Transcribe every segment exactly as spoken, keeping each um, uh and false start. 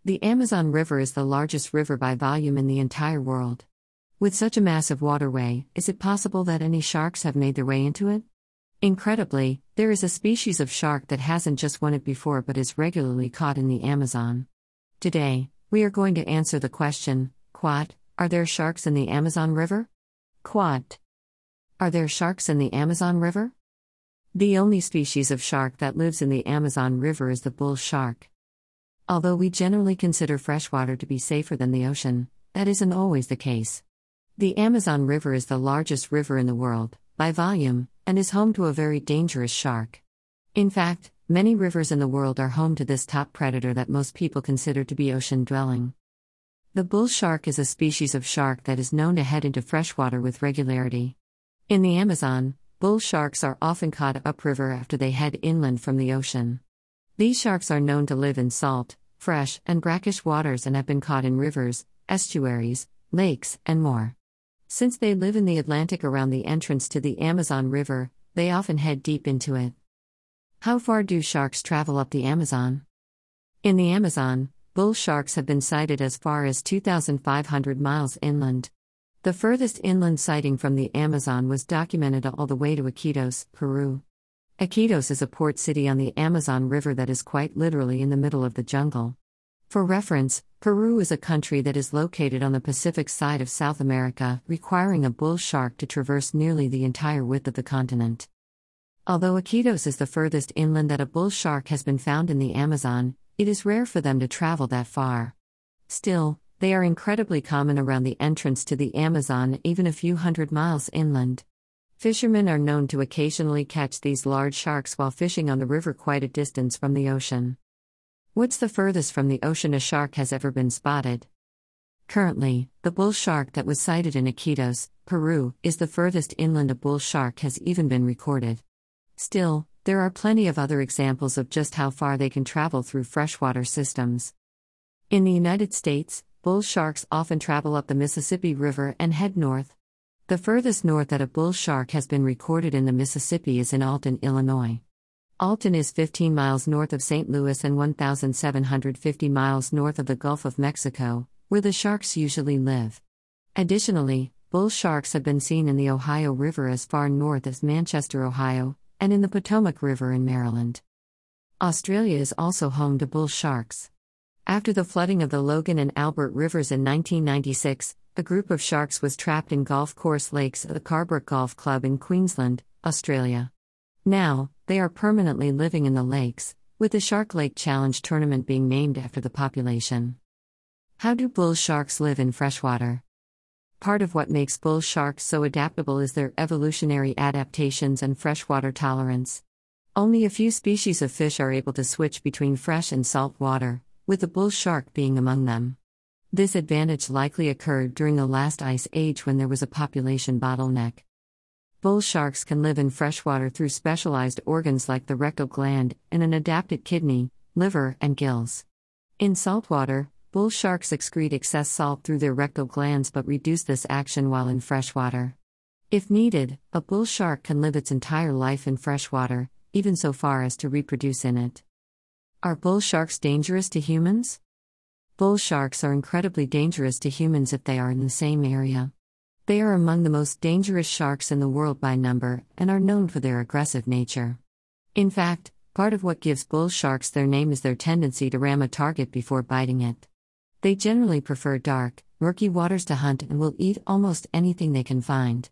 The Amazon River is the largest river by volume in the entire world. With such a massive waterway, is it possible that any sharks have made their way into it? Incredibly, there is a species of shark that hasn't just won it before but is regularly caught in the Amazon. Today, we are going to answer the question, Quat, are there sharks in the Amazon River? Quat. Are there sharks in the Amazon River? The only species of shark that lives in the Amazon River is the bull shark. Although we generally consider freshwater to be safer than the ocean, that isn't always the case. The Amazon River is the largest river in the world, by volume, and is home to a very dangerous shark. In fact, many rivers in the world are home to this top predator that most people consider to be ocean-dwelling. The bull shark is a species of shark that is known to head into freshwater with regularity. In the Amazon, bull sharks are often caught upriver after they head inland from the ocean. These sharks are known to live in salt, fresh, and brackish waters and have been caught in rivers, estuaries, lakes, and more. Since they live in the Atlantic around the entrance to the Amazon River, they often head deep into it. How far do sharks travel up the Amazon? In the Amazon, bull sharks have been sighted as far as two thousand five hundred miles inland. The furthest inland sighting from the Amazon was documented all the way to Iquitos, Peru. Iquitos is a port city on the Amazon River that is quite literally in the middle of the jungle. For reference, Peru is a country that is located on the Pacific side of South America, requiring a bull shark to traverse nearly the entire width of the continent. Although Iquitos is the furthest inland that a bull shark has been found in the Amazon, it is rare for them to travel that far. Still, they are incredibly common around the entrance to the Amazon, even a few hundred miles inland. Fishermen are known to occasionally catch these large sharks while fishing on the river quite a distance from the ocean. What's the furthest from the ocean a shark has ever been spotted? Currently, the bull shark that was sighted in Iquitos, Peru, is the furthest inland a bull shark has even been recorded. Still, there are plenty of other examples of just how far they can travel through freshwater systems. In the United States, bull sharks often travel up the Mississippi River and head north. The furthest north that a bull shark has been recorded in the Mississippi is in Alton, Illinois. Alton is fifteen miles north of Saint Louis and one thousand seven hundred fifty miles north of the Gulf of Mexico, where the sharks usually live. Additionally, bull sharks have been seen in the Ohio River as far north as Manchester, Ohio, and in the Potomac River in Maryland. Australia is also home to bull sharks. After the flooding of the Logan and Albert Rivers in nineteen ninety-six, a group of sharks was trapped in golf course lakes at the Carbrook Golf Club in Queensland, Australia. Now, they are permanently living in the lakes, with the Shark Lake Challenge tournament being named after the population. How do bull sharks live in freshwater? Part of what makes bull sharks so adaptable is their evolutionary adaptations and freshwater tolerance. Only a few species of fish are able to switch between fresh and salt water, with the bull shark being among them. This advantage likely occurred during the last ice age when there was a population bottleneck. Bull sharks can live in freshwater through specialized organs like the rectal gland and an adapted kidney, liver, and gills. In saltwater, bull sharks excrete excess salt through their rectal glands but reduce this action while in freshwater. If needed, a bull shark can live its entire life in freshwater, even so far as to reproduce in it. Are bull sharks dangerous to humans? Bull sharks are incredibly dangerous to humans if they are in the same area. They are among the most dangerous sharks in the world by number and are known for their aggressive nature. In fact, part of what gives bull sharks their name is their tendency to ram a target before biting it. They generally prefer dark, murky waters to hunt and will eat almost anything they can find.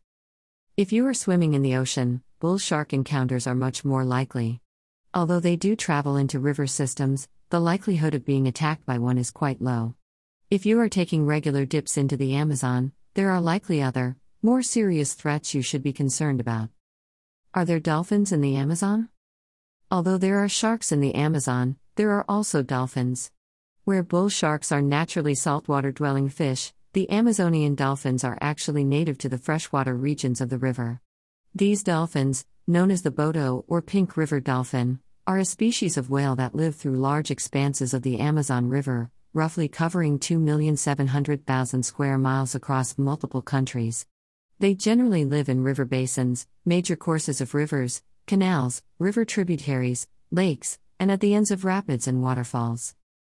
If you are swimming in the ocean, bull shark encounters are much more likely. Although they do travel into river systems, the likelihood of being attacked by one is quite low. If you are taking regular dips into the Amazon, there are likely other, more serious threats you should be concerned about. Are there dolphins in the Amazon? Although there are sharks in the Amazon, there are also dolphins. Where bull sharks are naturally saltwater-dwelling fish, the Amazonian dolphins are actually native to the freshwater regions of the river. These dolphins, known as the Boto or pink river dolphin, are a species of whale that live through large expanses of the Amazon River, roughly covering two million seven hundred thousand square miles across multiple countries. They generally live in river basins, major courses of rivers, canals, river tributaries, lakes, and at the ends of rapids and waterfalls.